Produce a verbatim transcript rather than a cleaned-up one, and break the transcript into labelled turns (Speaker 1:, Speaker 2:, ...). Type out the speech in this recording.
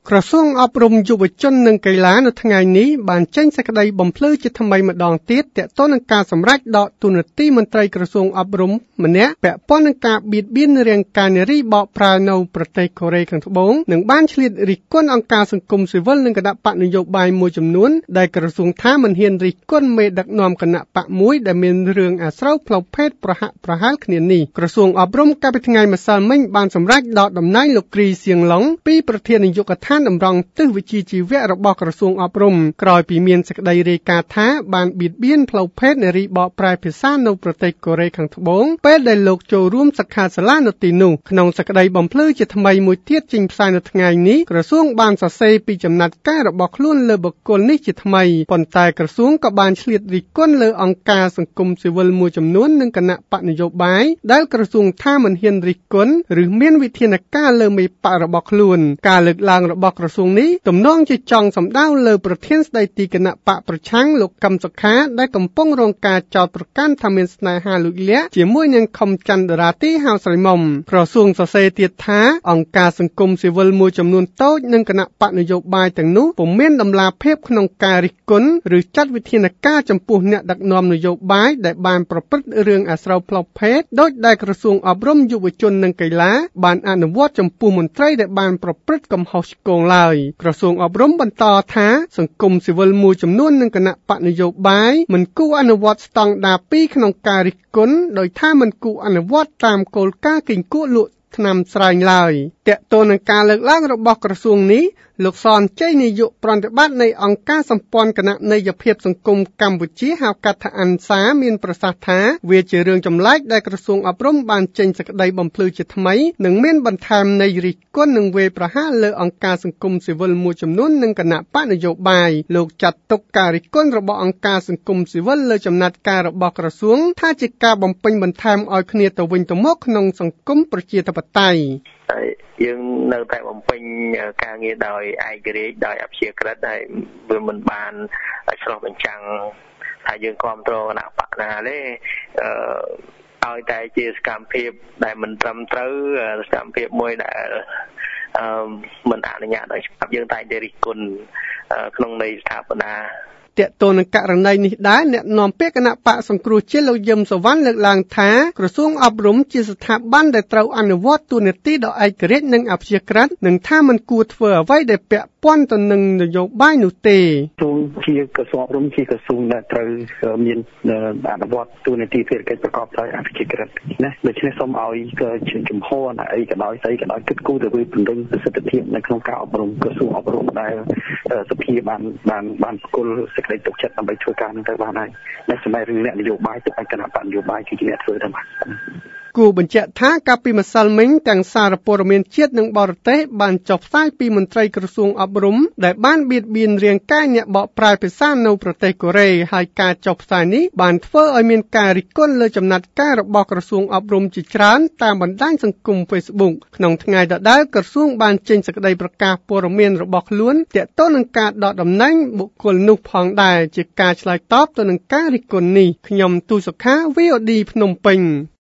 Speaker 1: ក្រសួងអប់រំយុវជននិងកីឡានៅថ្ងៃនេះបានចេញសេចក្តីបំភ្លឺជាថ្មីម្ដងទៀតទាក់ទងនឹងការសម្រេចដកតួនាទីមន្ត្រីក្រសួងអប់រំម្នាក់ពាក់ព័ន្ធនឹងការបៀតបៀនរាងកាយនារីបកប្រែនៅប្រទេសកូរ៉េខាងត្បូងនិងបានឆ្លៀតរិះគន់អង្គការសង្គមស៊ីវិលនិងគណៈបកនយោបាយមួយចំនួនដែលក្រសួងថាមិនហ៊ានរិះគន់មេដឹកនាំគណៈបកមួយដែលមានរឿងអាស្រូវផ្លូវភេទប្រហាក់ប្រហែលគ្នានេះក្រសួងអប់រំកាលពីថ្ងៃម្សិលមិញបានសម្រេចដកតំណែងលោកគ្រីសៀងឡុងពីប្រធាននាយកដ្ឋានតម្រង់ទិសវិជ្ជាជីវៈរបស់ក្រសួងអប់រំក្រោយពីមានសេចក្តីរាយការណ៍ថាបានបៀតបៀនផ្លូវភេទនារីបកប្រែភាសានៅប្រទេសកូរ៉េខាងត្បូងពេលដែលលោកចូលរួមសិក្ខាសាលានៅទីនោះក្នុងសេចក្តីបំភ្លឺជាថ្មីមួយទៀតចេញផ្សាយនៅថ្ងៃនេះក្រសួងបានសរសេរពីចំណាត់ការរបស់ខ្លួនលើបុគ្គលនេះជាថ្មីប៉ុន្តែក្រសួងក៏បានឆ្លៀតរិះគន់លើអង្គការសង្គមស៊ីវិលមួយចំនួននិងគណៈបកនយោបាយដែលក្រសួងថាមិនហ៊ានរិះគន់ឬមានវិធានការលើមេបករបស់ខ្លួនការលើកឡើងរបស់ក្រសួងនេះទំនងជាចង់សម្ដៅលើប្រធានស្ដីទីគណៈបកប្រឆាំងលោកកឹមសុខាដែលកំពុងរងការចោទប្រកាន់ថាមានស្នេហាលួចលាក់ជាមួយនឹងខំច័ន្ទរាទីហៅស្រីមុំក្រសួងសរសេរទៀតថាអង្គការសង្គមស៊ីវិលមួយចំនួនតូចនិងគណៈបកនយោបាយទាំងនោះពុំមានដំណាភាពក្នុងការរិះគន់ឬចាត់វិធានការចំពោះអ្នកដឹកនាំនយោបាយដែលបានប្រព្រឹត្តរឿងអាស្រូវផ្លូវភេទដោយដែលក្រសួងអប់រំយុវជននិងកីឡាបានអនុវត្តចំពោះមន្ត្រីដែលបានប្រព្រឹត្តកំហុសឆ្គងឡើយក្រសួងអប់រំបន្តថាសង្គមស៊ីវិលមួយចំនួននិងគណៈបកនយោបាយមិនគួរអនុវត្តស្តង់ដារពីរក្នុងការរិះគន់ដោយថាមិនគួរអនុវត្តតាមគោលការណ៍គីង្គក់លក់ថ្នាំស្រែងឡើយទាក់ទងនឹងការលើកឡើងរបស់ក្រសួងនេះលោកសនជ័យនាយកប្រតិបត្តិនៃអង្គការសម្ព័ន្ធគណនេយ្យភាពសង្គមកម្ពុជាហៅកាត់ថាអាន់សាមានប្រសាសន៍ថាវាជារឿងចម្លែកដែលក្រសួងអប់រំបានចេញសេចក្តីបំភ្លឺជាថ្មីនិងមានបន្ថែមន័យរិះគន់និងវេប្រហារលើអង្គការសង្គមស៊ីវិលមួយចំនួននិងគណៈបកនយោបាយលោកចាត់ទុកការរិះគន់របស់អង្គការសង្គមស៊ីវិលលើចំណាត់ការរបស់ក្រសួងថាជាការបំពេញបន្ថែមឲ្យគ្នាទៅវិញទៅមកក្នុងសង្គមប្រជាធិបតេយ្យ
Speaker 2: យើងនៅតែបំពេញការងារដោយឯករាជ្យដោយអព្យាក្រឹតហើយវាមិនបានឆ្លុះបញ្ចាំងថាយើងគ្រប់គ្រងគណៈបកណាទេអឺឲ្យតែជាសកម្មភាពដែលមិនត្រឹមត្រូវសកម្មភាពមួយដែលអឺមិនអនុញ្ញាតឲ្យច្បាប់យើងតែតែរិះគន់ក្នុងន័យស្ថាបនា
Speaker 1: ទាក់ទងនឹងករណីនេះដែរអ្នកនាំពាក្យគណៈបកសង្គ្រោះជាតិលោកយឹមសវណ្ណលើកឡើងថាក្រសួងអប់រំជាស្ថាប័នដែលត្រូវអនុវត្តតួនាទីដោយឯករាជ្យនិងអព្យាក្រឹតនិងថាមិនគួរធ្វើអ្វីដែលពាក់ព័ន្ធទៅនឹងនយោបាយនោះទេ
Speaker 3: ទូជាក្រសួងអប់រំជាក្រសួងដែលត្រូវមានអនុវត្តតួនាទីភារកិច្ចប្រកបដោយអព្យាក្រឹតណាដូច្នេះសូមឲ្យជំហរអីក៏ដោយស្អីក៏ដោយគិតគូរទៅពង្រឹងប្រសិទ្ធភាពនៅក្នុងការអប់រំក្រសួងអប់រំដែលសភាបានបានបានប្រគល់សេចក្តីទុកចិត្តដើម្បីធ្វើការនឹងទៅបានហើយនៅសម័យរឿងអ្នកនយោបាយទៅឲ្យគណៈបកនយោបាយគឺជាអ្នកធ្វើទៅបាន
Speaker 1: គូបញ្ជាក់ថាកាលពីម្សិលមិញទាំងសារព័ត៌មានជាតិនិងបរទេសបានចុះផ្សាយពីមន្ត្រីក្រសួងអប់រំដែលបានបៀតបៀនរាងកាយអ្នកបកប្រែភាសានៅប្រទេសកូរ៉េហើយការចុះផ្សាយនេះបានធ្វើឲ្យមានការរិះគន់លើចំណាត់ការរបស់ក្រសួងអប់រំជាច្រើនតាមបណ្ដាញសង្គម Facebook ក្នុងថ្ងៃដដែលក្រសួងបានចេញសេចក្តីប្រកាសព័ត៌មានរបស់ខ្លួនទាក់ទងនឹងការដកតំណែងបុគ្គលនោះផងដែរជាការឆ្លើយតបទៅនឹងការរិះគន់នេះខ្ញុំទូសុខា វី អូ ឌី ភ្នំពេញ